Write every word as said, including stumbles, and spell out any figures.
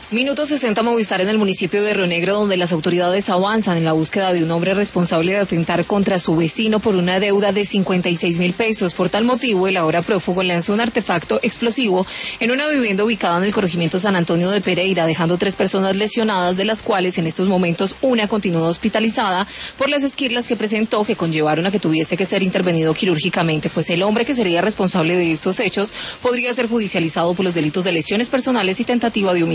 Minuto sesenta Movistar en el municipio de Río Negro, donde las autoridades avanzan en la búsqueda de un hombre responsable de atentar contra su vecino por una deuda de cincuenta y seis mil pesos. Por tal motivo, el ahora prófugo lanzó un artefacto explosivo en una vivienda ubicada en el corregimiento San Antonio de Pereira, dejando tres personas lesionadas, de las cuales en estos momentos una continúa hospitalizada por las esquirlas que presentó, que conllevaron a que tuviese que ser intervenido quirúrgicamente. Pues el hombre que sería responsable de estos hechos podría ser judicializado por los delitos de lesiones personales y tentativa de homicidio.